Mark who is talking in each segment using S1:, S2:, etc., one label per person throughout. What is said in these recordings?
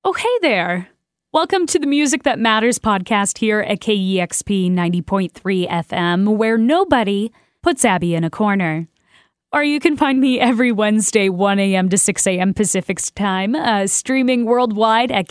S1: Oh, hey there. Welcome to the Music That Matters podcast here at KEXP 90.3 FM, where nobody puts Abby in a corner. Or you can find me every Wednesday, 1 a.m. to 6 a.m. Pacific time, streaming worldwide at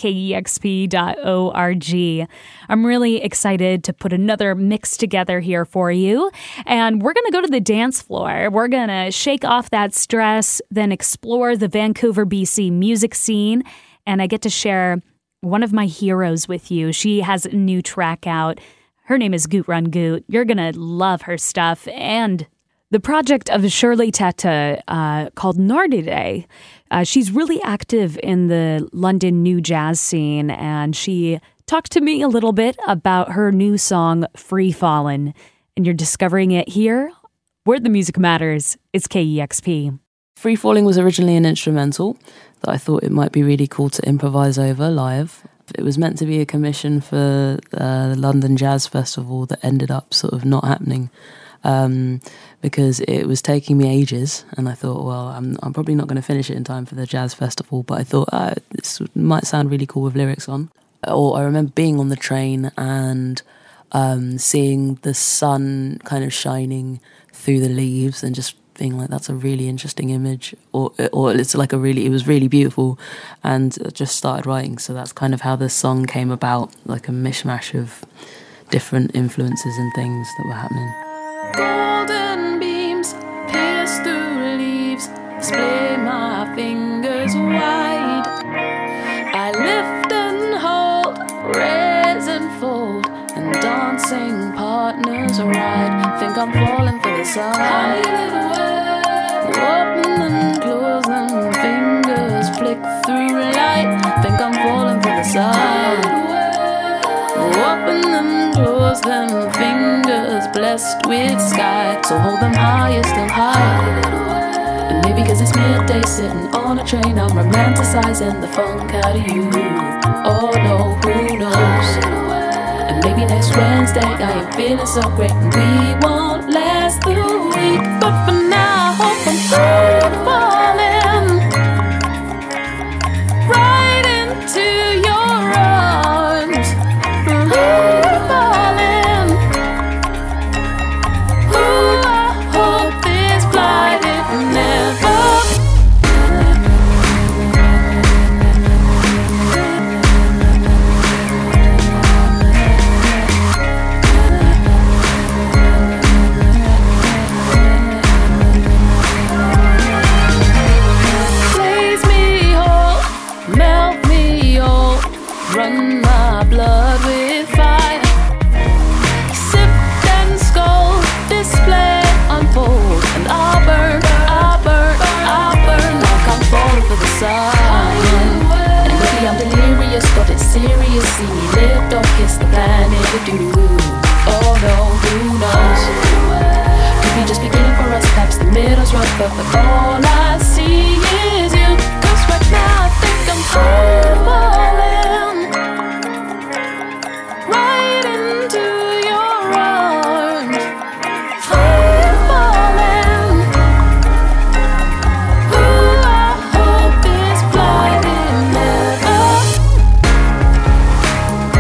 S1: KEXP.org. I'm really excited to put another mix together here for you. And we're going to go to the dance floor. We're going to shake off that stress, then explore the Vancouver, BC music scene. And I get to share one of my heroes with you. She has a new track out. Her name is Goot Run Goot. You're going to love her stuff. And the project of Shirley Teta called Nardide. She's really active in the London new jazz scene, and she talked to me a little bit about her new song, Free Fallin'. And you're discovering it here, where the music matters. It's KEXP.
S2: Free Falling was originally an instrumental that I thought it might be really cool to improvise over live. It was meant to be a commission for the London Jazz Festival that ended up sort of not happening because it was taking me ages, and I thought, well, I'm probably not going to finish it in time for the Jazz Festival, but I thought this might sound really cool with lyrics on. Or I remember being on the train and seeing the sun kind of shining through the leaves and just being like, that's a really interesting image, or it's like it was really beautiful, and I just started writing. So that's kind of how the song came about, like a mishmash of different influences and things that were happening.
S3: Golden beams pierce through leaves, display my fingers wide. I lift and hold, raise and fold, and dancing partners ride. Think I'm falling for the sun. Open and close them, fingers flick through light. Think I'm falling for the sun. Open and close them, fingers blessed with sky. So hold them highest and high. And maybe cause it's midday sitting on a train, I'm romanticizing the funk out of you. Oh no, who knows? And maybe next Wednesday I ain't feeling so great, and we won't last the week. But for now, I hope I'm free falling right into your arms. Free falling. Ooh, I hope this flight it never. Run my blood with fire. Sip and scold, display, unfold. And I'll burn like I'm falling for the sun. And maybe I'm delirious, but it's serious. See me lift off, kiss the planet to do. Oh no, who knows? Could be just beginning for us, perhaps the middle's rough, but all I see is you. Cause right now I think I'm free falling right into your arms. Free falling. Ooh, I hope this flight it never.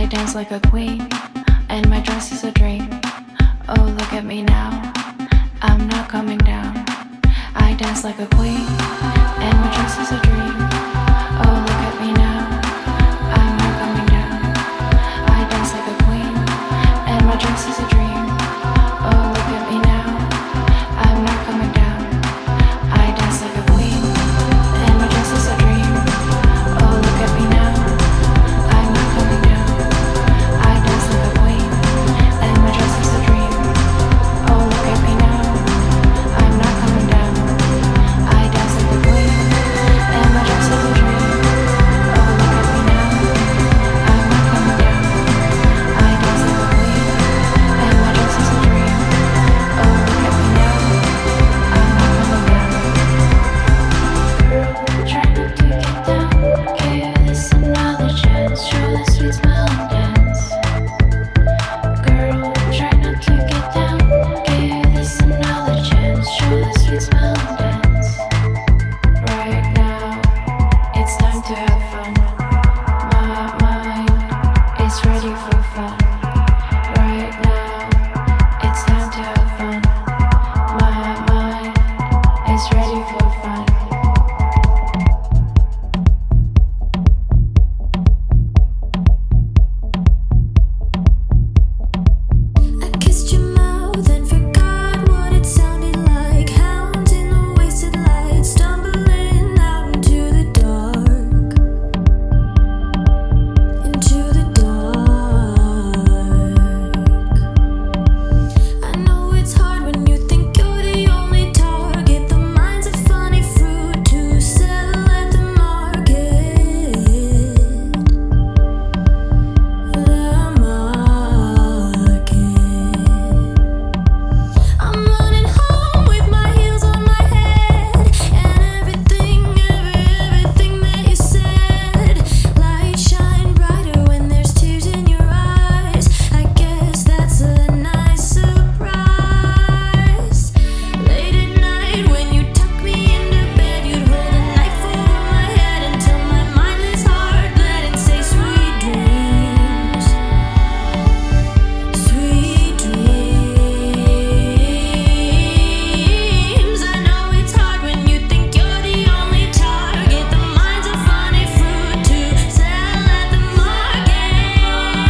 S3: dance like a queen, and my dress is a dream. Oh, look at me now, I'm not coming down. I dance like a queen, and my dress is a dream. Oh, look at me now, I'm not coming down. I dance like a queen, and my dress is a dream. Oh, look at me now, I'm not coming down. I dance like a queen, and my dress is a dream. Oh, look at me now, I'm not coming down. I dance like a queen, and my dress is a dream. Oh, look at me now, I'm not coming down. I dance like a queen, and my dress is a dream. Oh, look at me now, I'm not coming down. I dance like a queen, and my dress is a dream. Oh, look at me now, I'm not coming down. Girl, try not to get down. Give this another chance. Show the sweet smile and dance. Girl, try not to get down. Give this another chance. Show the sweet smile and dance. Right now, it's time to have fun. My mind is ready for fun. Right now, it's time to have fun. My mind is ready for fun.
S4: I kissed your mouth and forgot what it sounded like. Hounds in the wasted light, stumbling out into the dark. Into the dark. I know it's hard when you think you're the only target. The mind's a funny fruit to sell at the market. The market. I'm running home with my heels on my head, and everything that you said. Light shine brighter when there's tears in your eyes. I guess that's a nice surprise. Late at night when you tuck me into bed, you'd hold a knife over my head until my mindless heart let it say sweet dreams. Sweet dreams. I know it's hard when you think you're the only target. The mind's a funny fruit to sell at the market.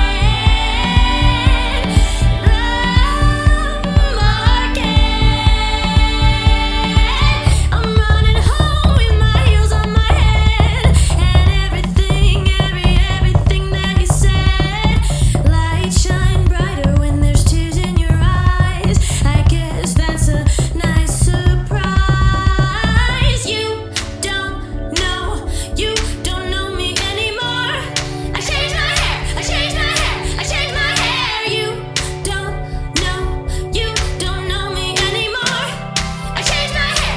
S4: I'm running home with my heels on my head, and everything that you said. Light shine brighter when there's tears in your eyes. I guess that's a nice surprise. You don't know me anymore. I changed my hair. You don't know me anymore. I changed my hair.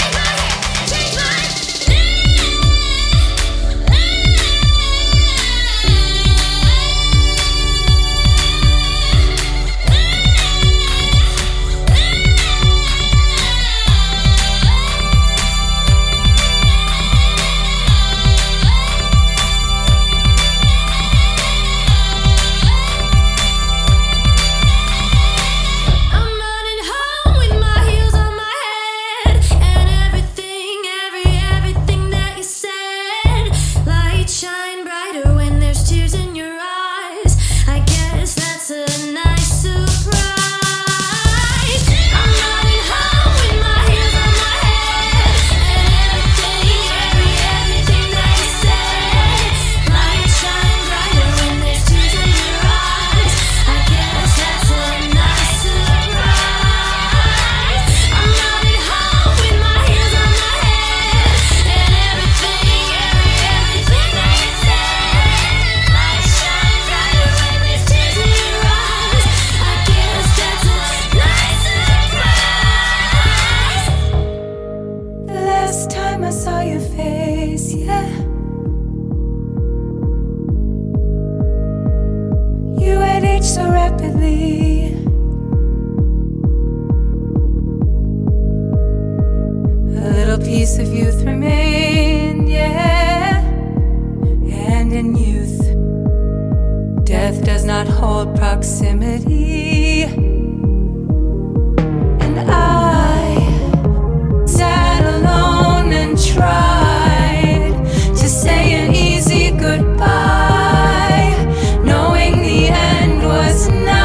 S4: I'm running home with my heels on my head, and everything that you said. Light shine brighter when there's tears in your eyes. I guess that's a nice surprise. I'm running home with my heels on my head, and everything that you said. Light shine brighter when there's tears in your eyes. I guess that's a nice surprise. I'm running home with my heels on my head, and everything that you said. Light shine brighter when there's tears in your eyes. I guess that's a nice surprise.
S5: The last time I saw your face, yeah, you had aged so rapidly. A little piece of youth remained, yeah, and in youth, death death does not hold proximity. And I sat alone and tried to say an easy goodbye, knowing the end was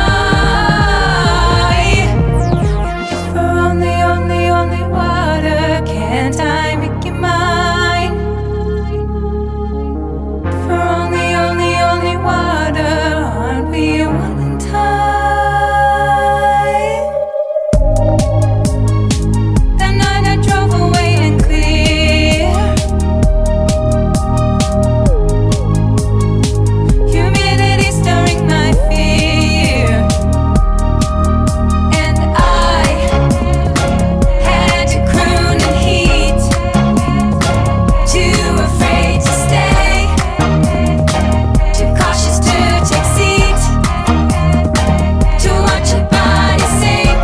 S5: nigh. If we're only water, can't I make you mine? If we're only water, aren't we one in time? That night I drove away and clear. Humidity stirring my fear. And I had to croon in heat, too afraid to stay, too cautious to take seat, to watch your body sink.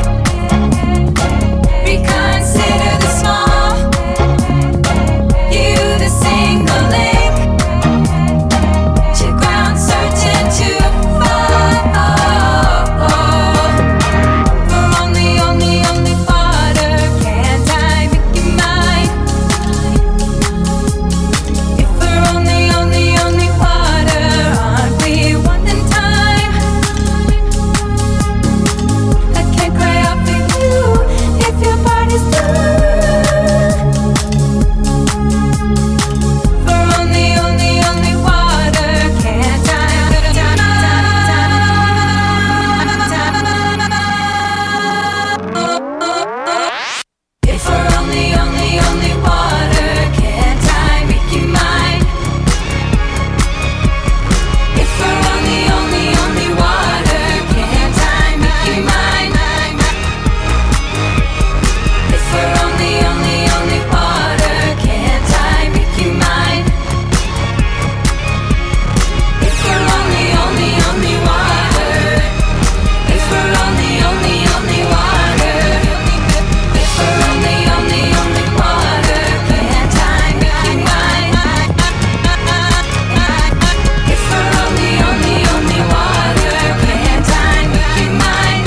S5: Reconsider the small, you the single link, to ground certain to fall. For only water, can't I make you mine? If we're only water, aren't we one in time? I can't cry out for you if your body's done. For only water, can't I? If we're only water, can't I make you mine? If we're only water, can't I make you mine? If we're only water, can't I make you mine? If we're only water, if we're only water, if we're only water, can't I make you mine? If we're only water, can't I make you mine?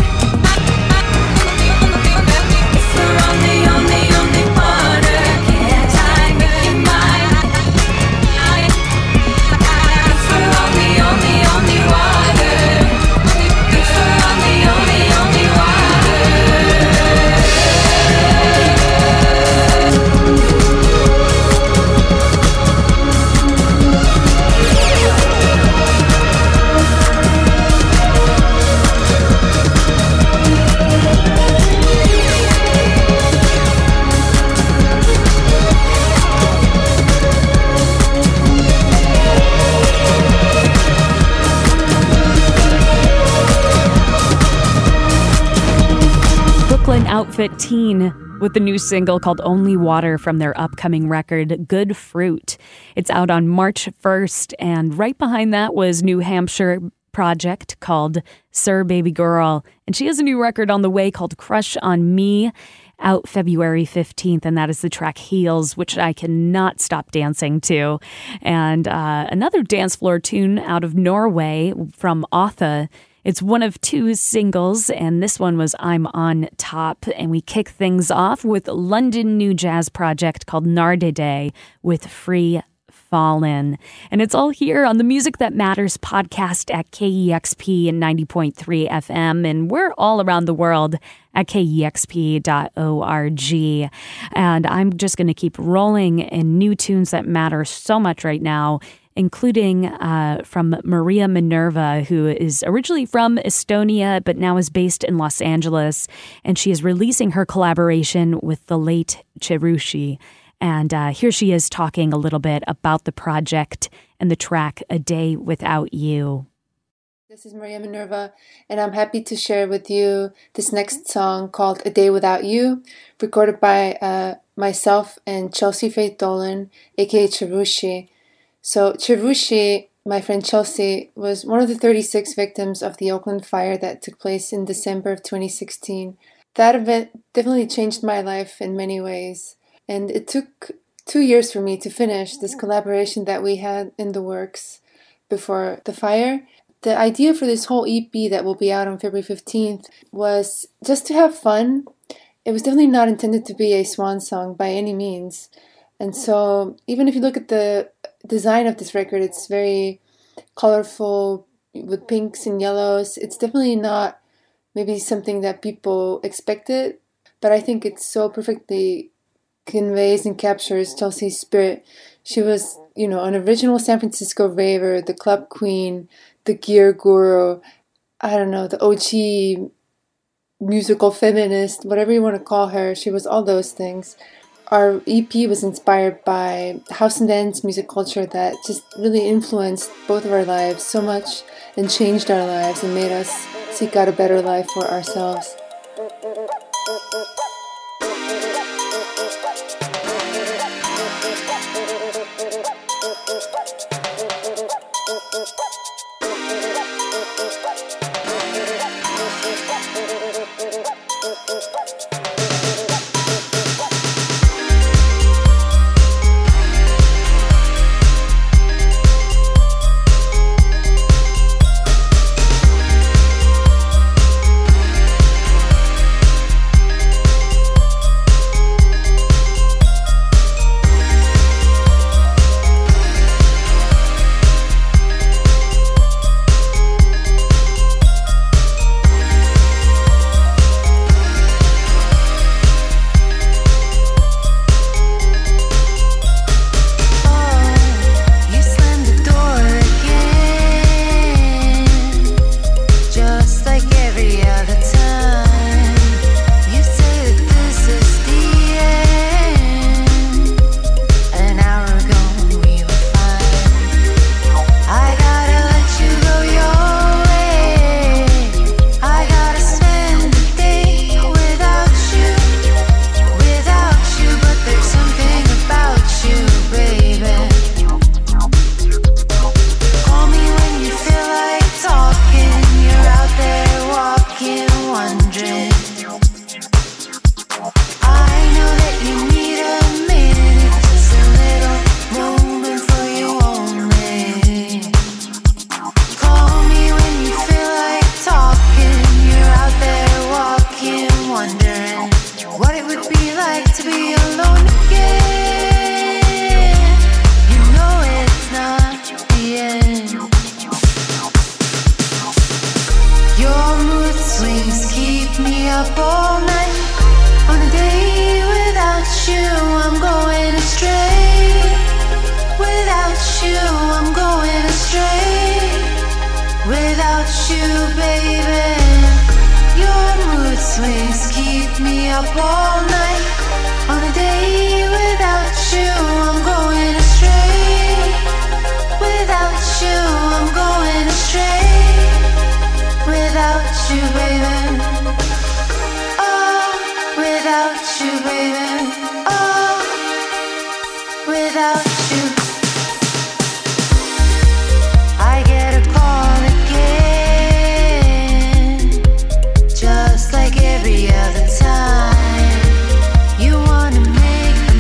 S5: If we're only water, can't I make you mine? If we're only water, if we're only
S1: Brooklyn Outfit Teen with the new single called Only Water from their upcoming record, Good Fruit. It's out on March 1st, and right behind that was New Hampshire project called Sir Baby Girl. And she has a new record on the way called Crush on Me, out February 15th, and that is the track Heels, which I cannot stop dancing to. And another dance floor tune out of Norway from Otha. It's one of two singles, and this one was I'm on Top. And we kick things off with London new jazz project called Nardide with Free Fallen. And it's all here on the Music That Matters podcast at KEXP and 90.3 FM. And we're all around the world at KEXP.org. And I'm just going to keep rolling in new tunes that matter so much right now, including from Maria Minerva, who is originally from Estonia, but now is based in Los Angeles. And she is releasing her collaboration with the late Cherushi. And here she is talking a little bit about the project and the track A Day Without You.
S6: This is Maria Minerva, and I'm happy to share with you this next song called A Day Without You, recorded by myself and Chelsea Faith Dolan, aka Cherushi. So Cherushi, my friend Chelsea, was one of the 36 victims of the Oakland fire that took place in December of 2016. That event definitely changed my life in many ways. And it took 2 years for me to finish this collaboration that we had in the works before the fire. The idea for this whole EP that will be out on February 15th was just to have fun. It was definitely not intended to be a swan song by any means. And so even if you look at the design of this record, it's very colorful with pinks and yellows. It's definitely not maybe something that people expected, but I think it so perfectly conveys and captures Chelsea's spirit. She was, an original San Francisco raver, the club queen, the gear guru, I don't know, the OG musical feminist, whatever you want to call her. She was all those things. Our EP was inspired by house and dance music culture that just really influenced both of our lives so much and changed our lives and made us seek out a better life for ourselves.
S5: Just like every other time, you wanna make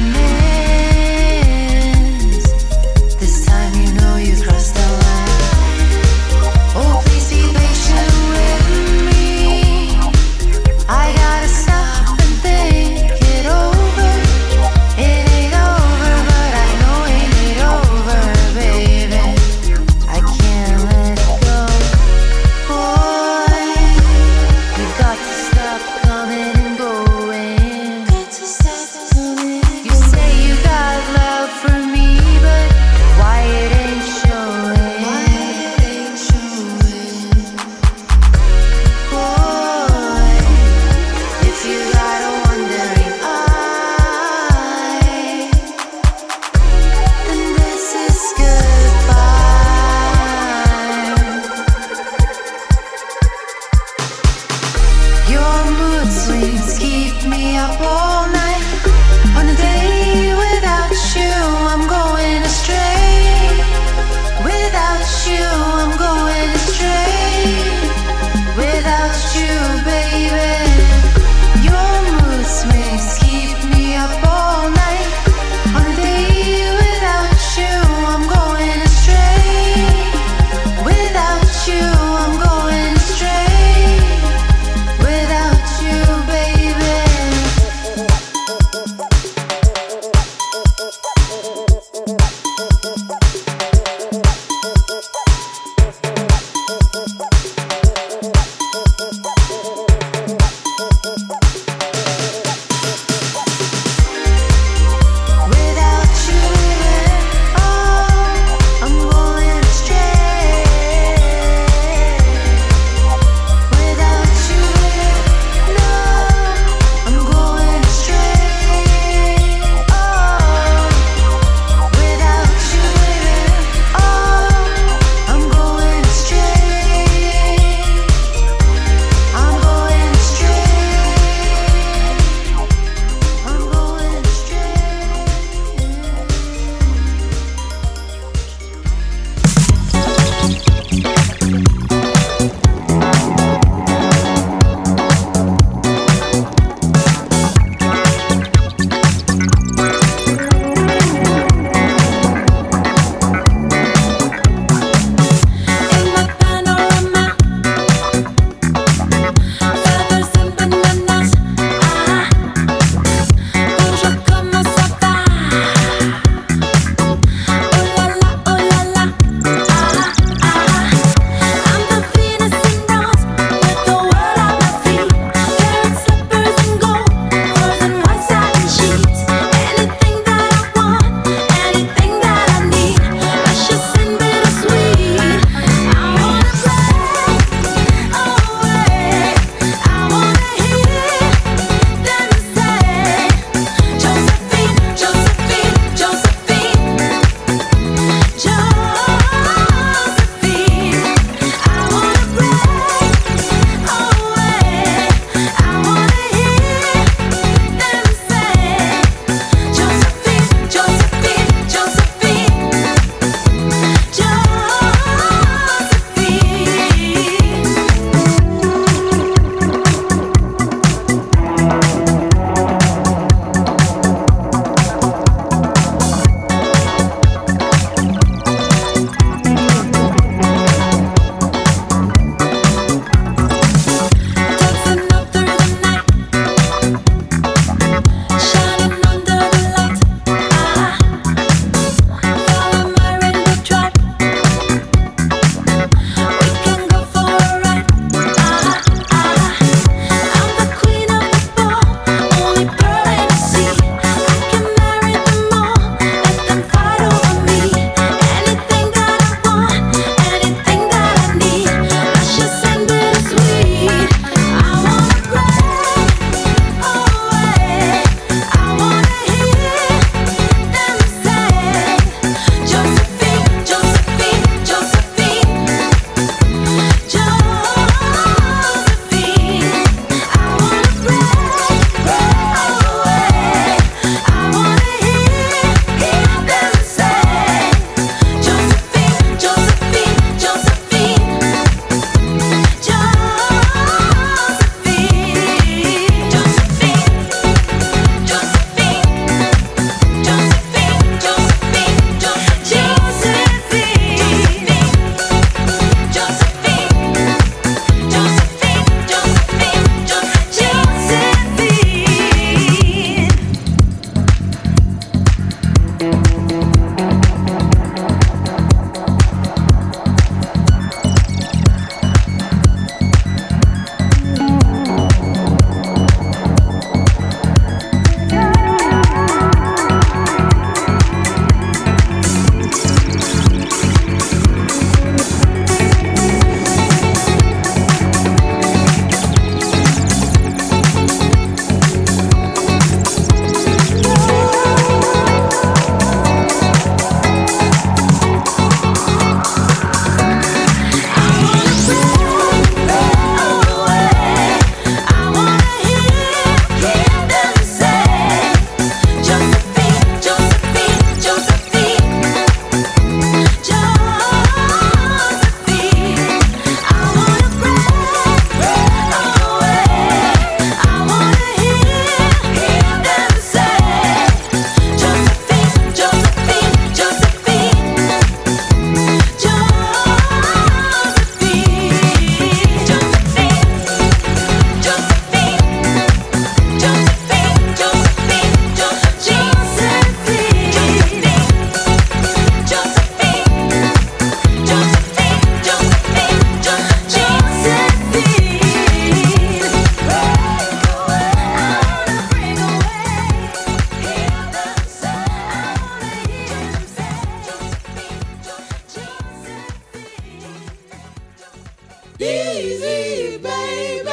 S7: easy, baby.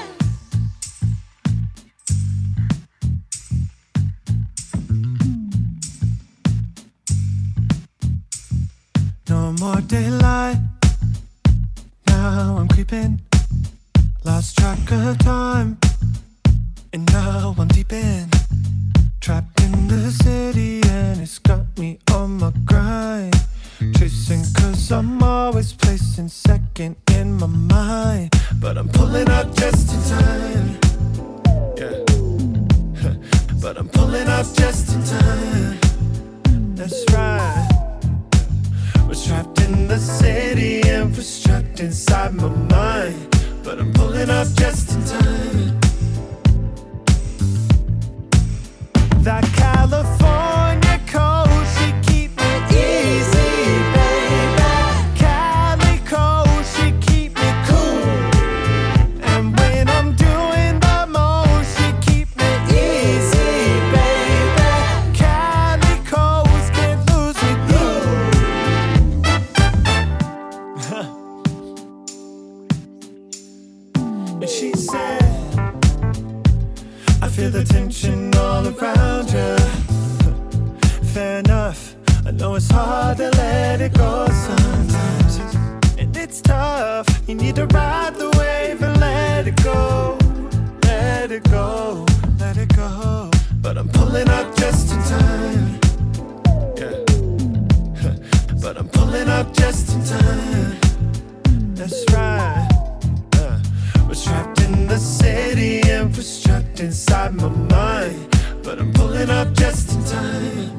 S7: No more daylight. Now I'm creeping. Lost track of time. And now I'm deep in. Trapped in the city and it's got me on my grind. Chasing cause I'm always placing second in my mind. But I'm pulling up just in time. Yeah. But I'm pulling up just in time. That's right. We're trapped in the city and we're trapped inside my mind. But I'm pulling up just in time. That California cold, she keep me easy, baby. Cali cold, she keep me cool. And when I'm doing the most, she keep me easy, baby. Cali cold, can't lose with you. And she said, I feel the tension all around you. Fair enough, I know it's hard to let it go sometimes. And it's tough, you need to ride the wave and let it go. Let it go, let it go. But I'm pulling up just in time. Yeah. But I'm pulling up just in time. That's right. We're trapped in the city and we're trapped inside my mind. But I'm pulling up just in time.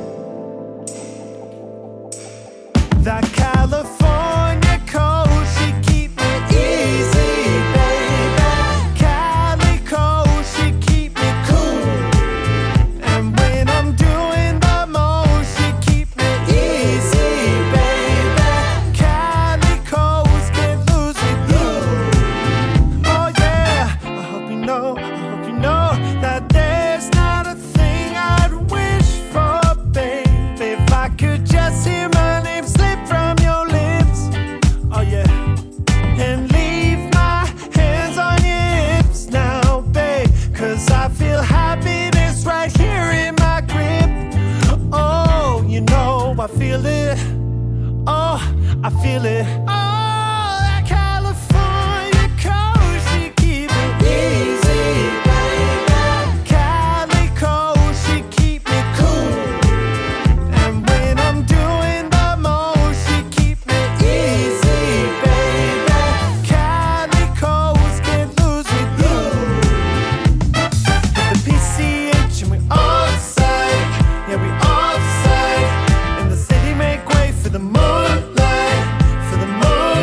S7: That California cold, she keep me easy, baby. Cali cold, she keep me cool. And when I'm doing the most, she keep me easy, baby. Cali cold, can't lose with you. Oh yeah, I hope you know that there's not a thing I'd wish for, babe. If I could just hear my name slip from your lips, oh yeah, and leave my hands on your hips now, babe. Cause I feel happiness right here in my grip. Oh, you know I feel it. Oh, I feel it. Oh, that California cold, she keep me easy, baby. Cali cold, she keep me cool. And when I'm doing the most, she keep me easy, baby. Cali cold, can't lose with you. Hit the PCH and we offside. Yeah, we offside. In the city, make way for the moonlight, for the moonlight.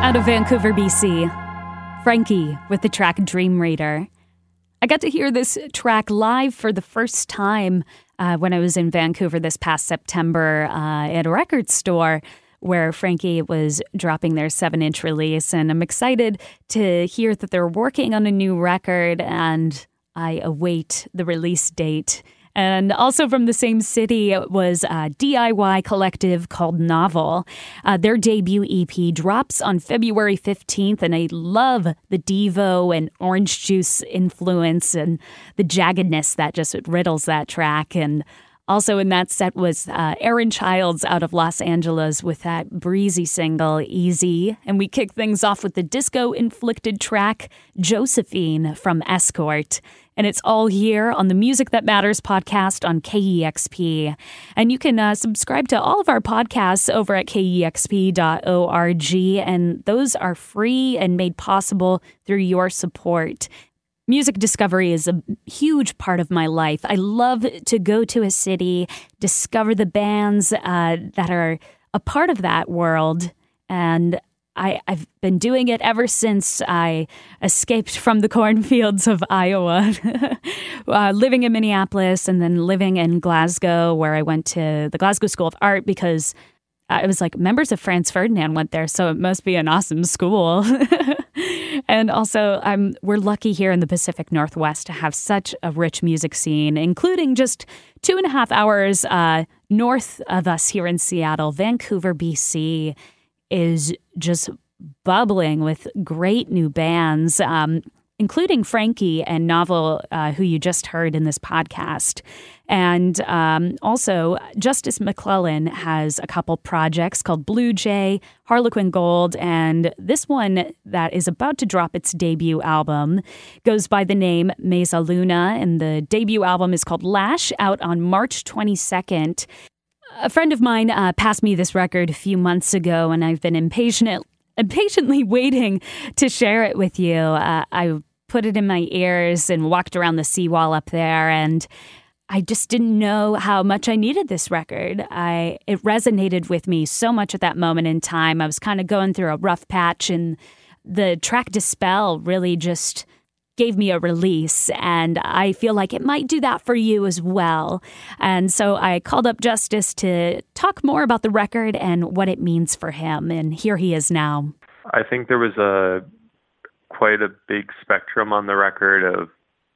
S1: Out of Vancouver, BC, Frankie with the track Dream Reader. I got to hear this track live for the first time when I was in Vancouver this past September at a record store where Frankie was dropping their 7-inch release. And I'm excited to hear that they're working on a new record, and I await the release date. And also from the same city was a DIY collective called Novel. Their debut EP drops on February 15th, and I love the Devo and Orange Juice influence and the jaggedness that just riddles that track. And also in that set was Aaron Childs out of Los Angeles with that breezy single, Easy. And we kick things off with the disco-inflicted track, Josephine from Escort. And it's all here on the Music That Matters podcast on KEXP. And you can subscribe to all of our podcasts over at kexp.org. And those are free and made possible through your support. Music discovery is a huge part of my life. I love to go to a city, discover the bands that are a part of that world. And I've been doing it ever since I escaped from the cornfields of Iowa, living in Minneapolis and then living in Glasgow, where I went to the Glasgow School of Art because it was like members of Franz Ferdinand went there, so it must be an awesome school. And also, we're lucky here in the Pacific Northwest to have such a rich music scene, including just 2.5 hours north of us here in Seattle. Vancouver, BC is just bubbling with great new bands, including Frankie and Novel, who you just heard in this podcast. And also, Justice McClellan has a couple projects called Blue Jay, Harlequin Gold, and this one that is about to drop its debut album goes by the name Mesa Luna, and the debut album is called Lash, out on March 22nd. A friend of mine passed me this record a few months ago, and I've been impatiently waiting to share it with you. I put it in my ears and walked around the seawall up there, and I just didn't know how much I needed this record. It resonated with me so much at that moment in time. I was kind of going through a rough patch, and the track Dispel really just gave me a release, and I feel like it might do that for you as well. And so I called up Justice to talk more about the record and what it means for him, and here he is now.
S8: I think there was quite a big spectrum on the record of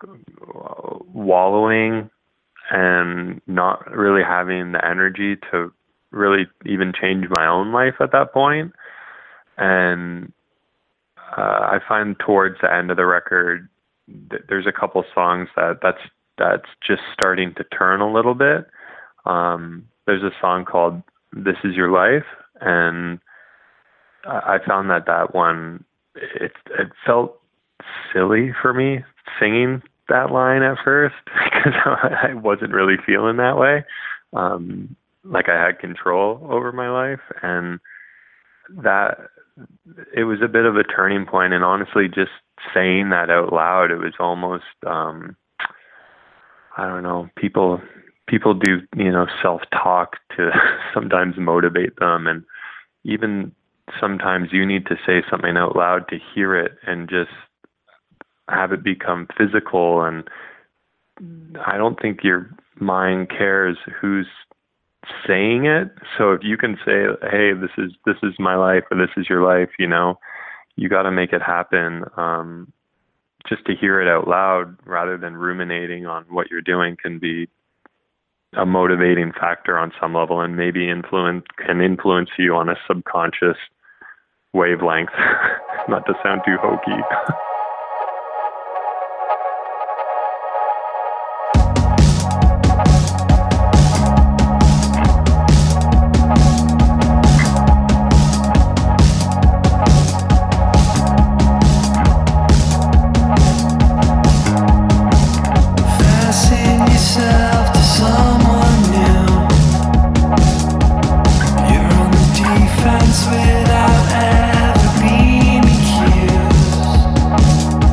S8: wallowing and not really having the energy to really even change my own life at that point. And I find towards the end of the record, there's a couple songs that's just starting to turn a little bit. There's a song called This Is Your Life, and I found that one, it felt silly for me singing that line at first because I wasn't really feeling that way. Like I had control over my life, and that it was a bit of a turning point. And honestly, just saying that out loud, it was almost, I don't know, people do, self-talk to sometimes motivate them. And even sometimes you need to say something out loud to hear it and just have it become physical. And I don't think your mind cares who's saying it. So if you can say, hey, this is my life, or this is your life, you got to make it happen. Just to hear it out loud rather than ruminating on what you're doing can be a motivating factor on some level, and maybe can influence you on a subconscious wavelength. Not to sound too hokey.
S7: Without ever being accused,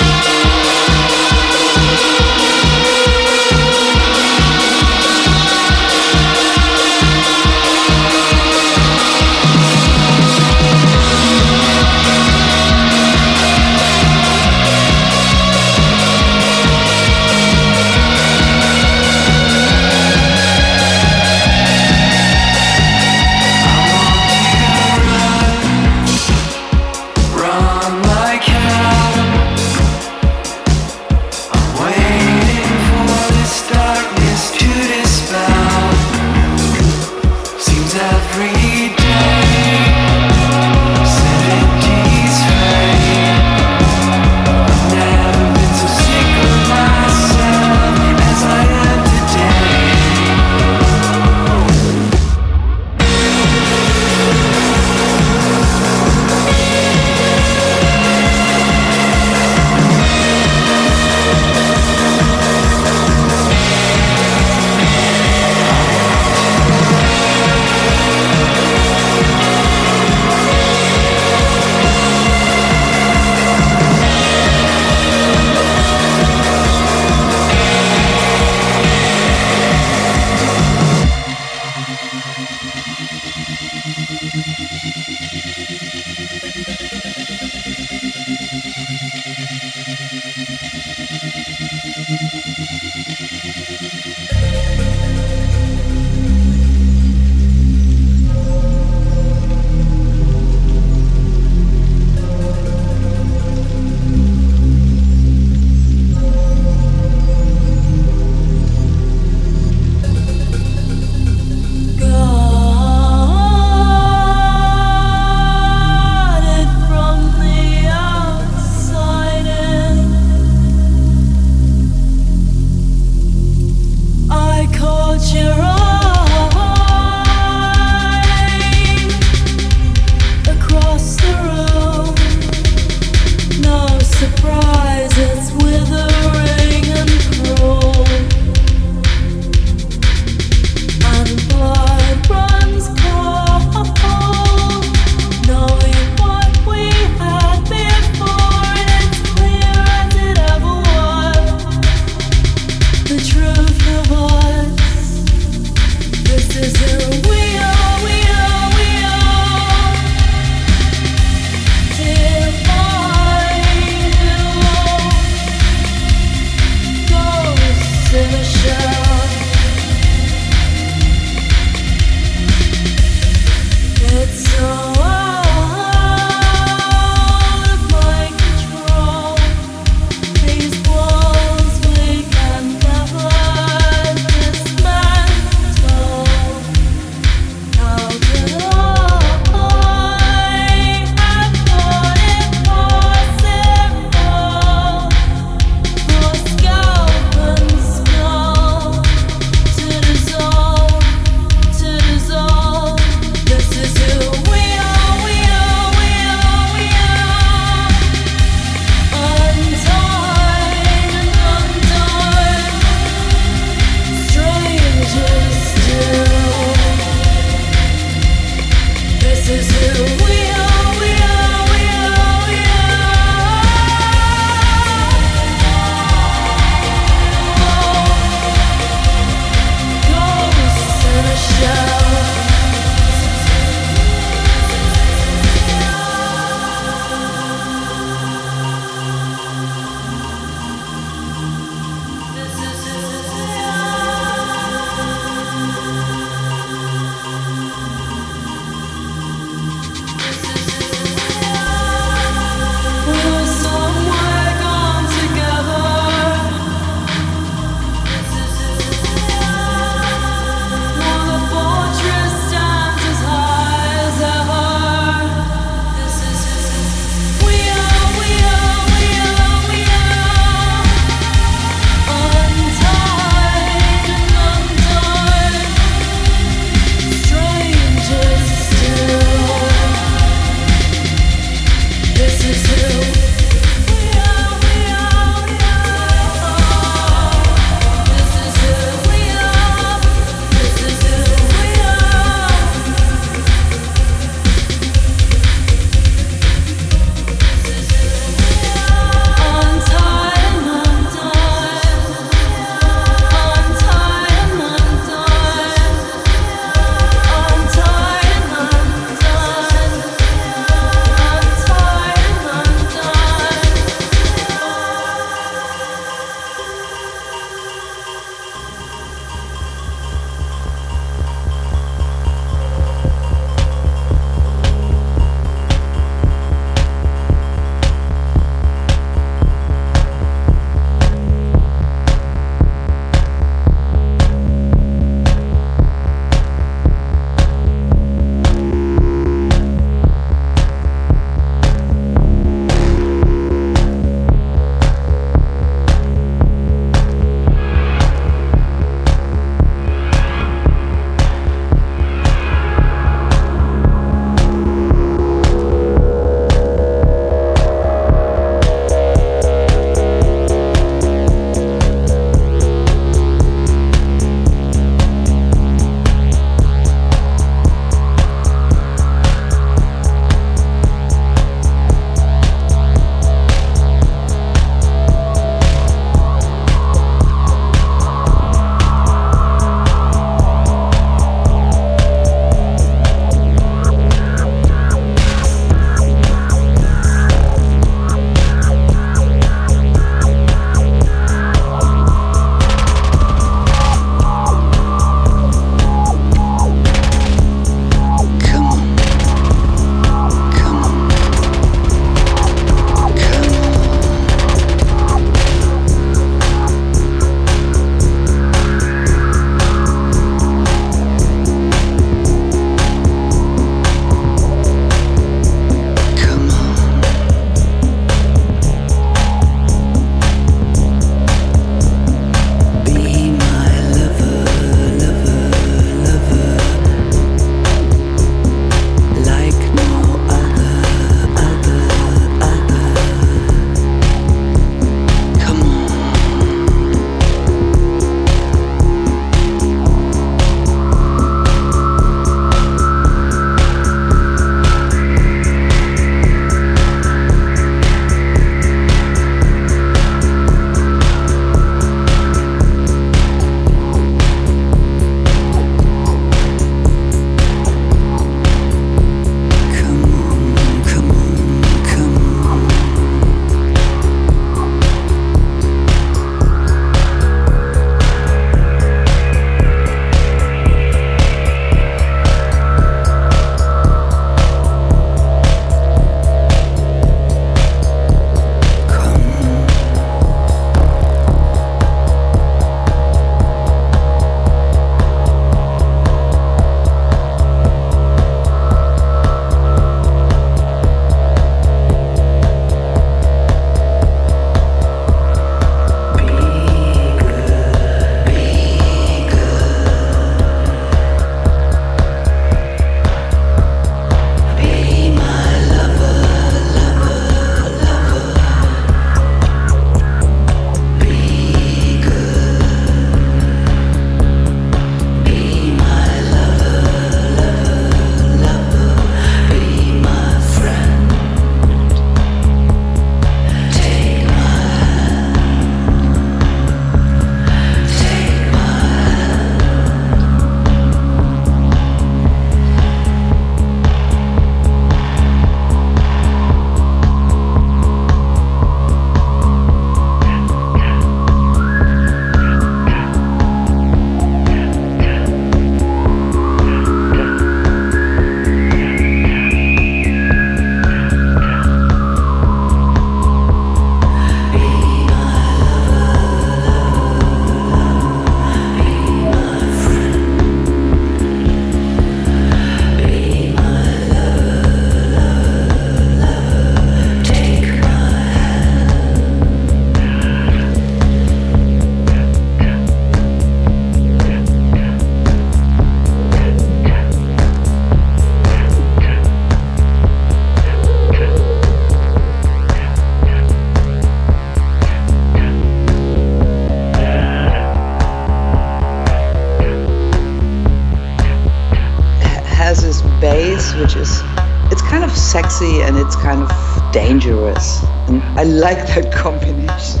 S9: voice, which is, it's kind of sexy and it's kind of dangerous. And I like that combination.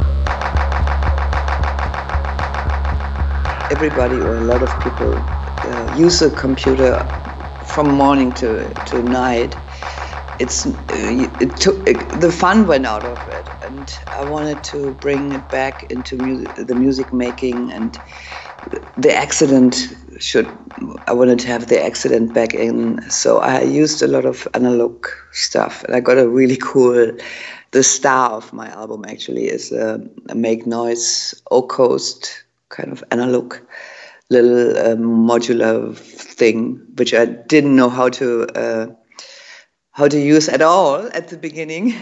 S9: Everybody, or a lot of people, use a computer from morning to night. The fun went out of it, and I wanted to bring it back into the music making, and the accident I wanted to have the accident back in. So I used a lot of analog stuff, and I got a really cool. The star of my album actually is a Make Noise O-Coast kind of analog little modular thing, which I didn't know how to use at all at the beginning.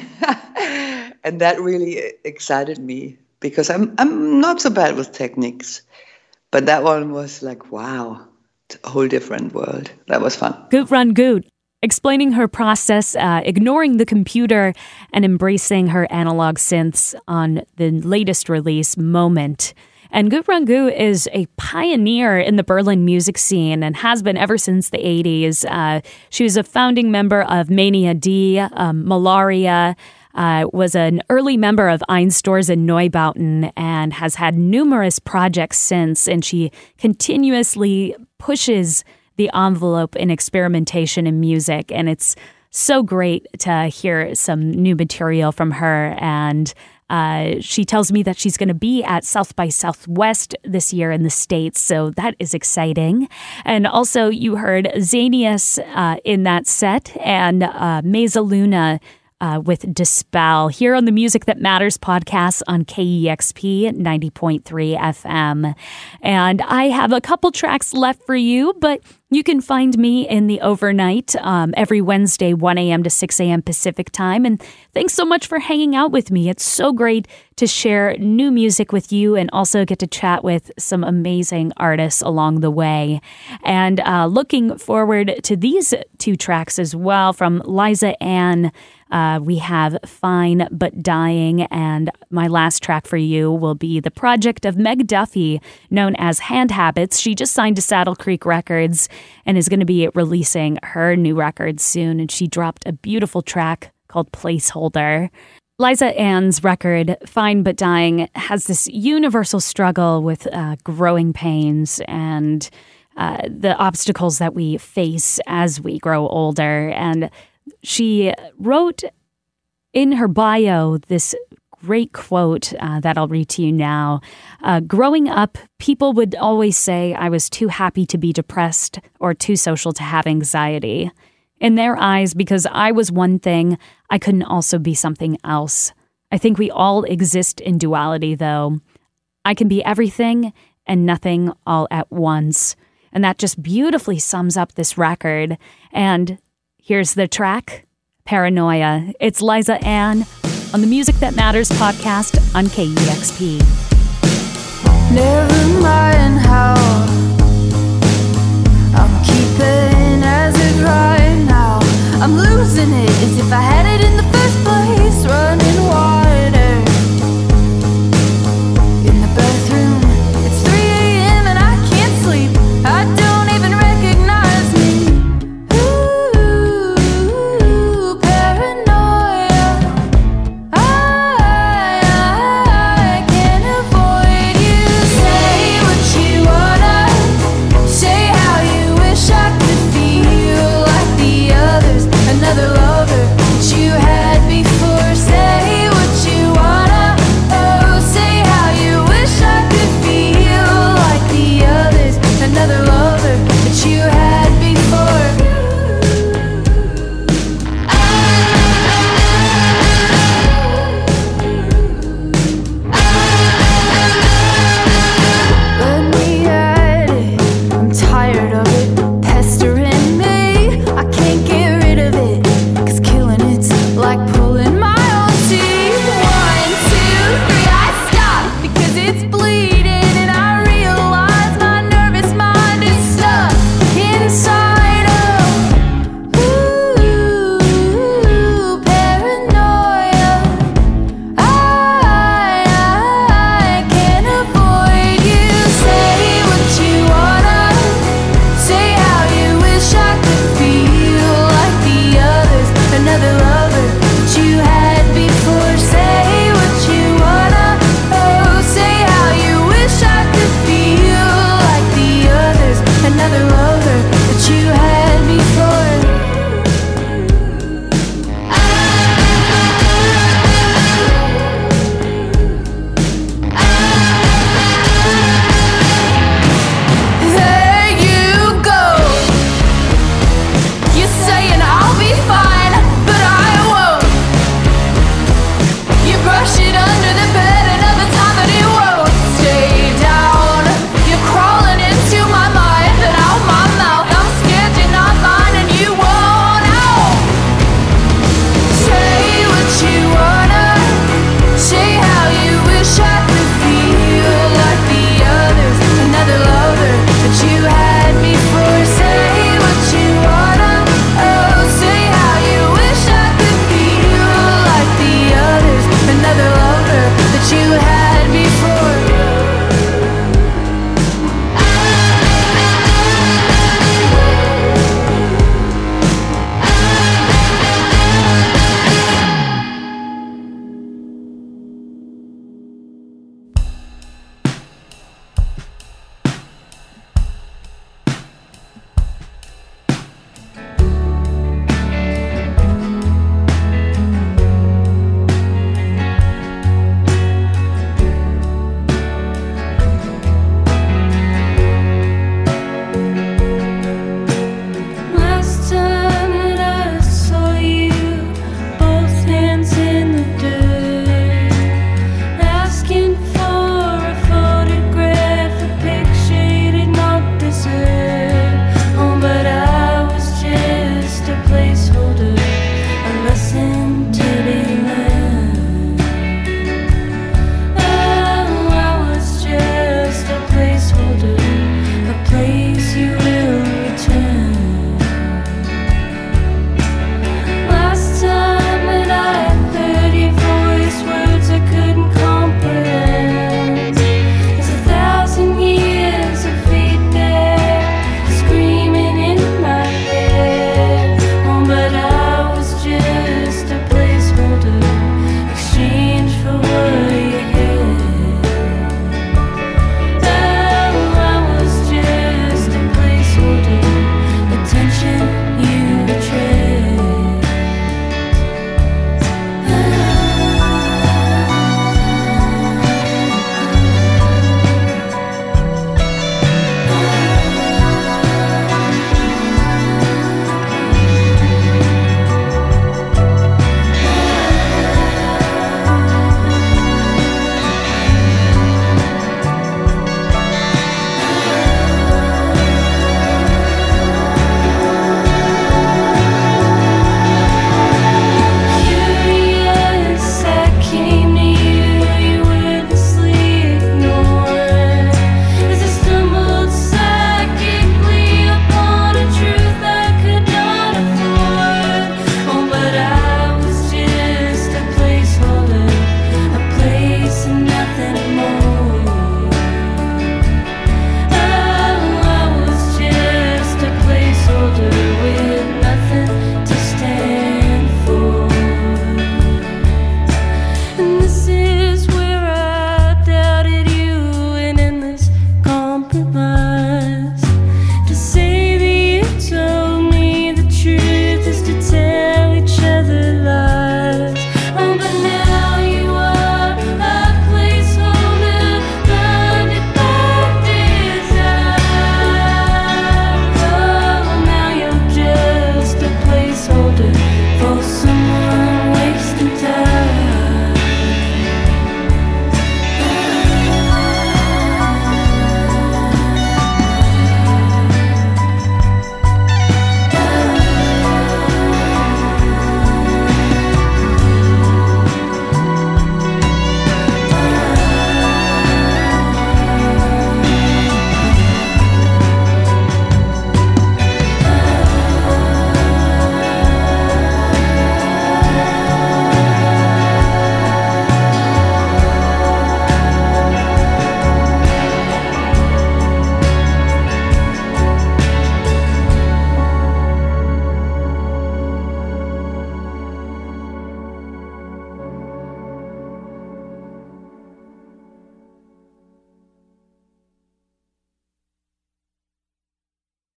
S9: And that really excited me, because I'm not so bad with techniques, but that one was like, wow, it's a whole different world. That was fun.
S1: Goot Run Goot, explaining her process, ignoring the computer and embracing her analog synths on the latest release, Moment. And Goot Run Goot is a pioneer in the Berlin music scene and has been ever since the 80s. She was a founding member of Mania D, Malaria, was an early member of Einstürze and Neubauten, and has had numerous projects since. And she continuously pushes the envelope in experimentation in music. And it's so great to hear some new material from her. And she tells me that she's going to be at South by Southwest this year in the States, so that is exciting. And also, you heard Xenius in that set, and Mesa Luna with Dispel here on the Music That Matters podcast on KEXP 90.3 FM. And I have a couple tracks left for you, but you can find me in the overnight every Wednesday, 1 a.m. to 6 a.m. Pacific time. And thanks so much for hanging out with me. It's so great to share new music with you and also get to chat with some amazing artists along the way. And looking forward to these two tracks as well from Liza Ann. We have Fine But Dying, and my last track for you will be the project of Meg Duffy, known as Hand Habits. She just signed to Saddle Creek Records and is going to be releasing her new record soon, and she dropped a beautiful track called Placeholder. Liza Ann's record, Fine But Dying, has this universal struggle with growing pains and the obstacles that we face as we grow older. And she wrote in her bio this great quote that I'll read to you now. Growing up, people would always say I was too happy to be depressed or too social to have anxiety. In their eyes, because I was one thing, I couldn't also be something else. I think we all exist in duality, though. I can be everything and nothing all at once. And that just beautifully sums up this record. And here's the track, Paranoia. It's Liza Ann on the Music That Matters podcast on KEXP.
S3: Never mind how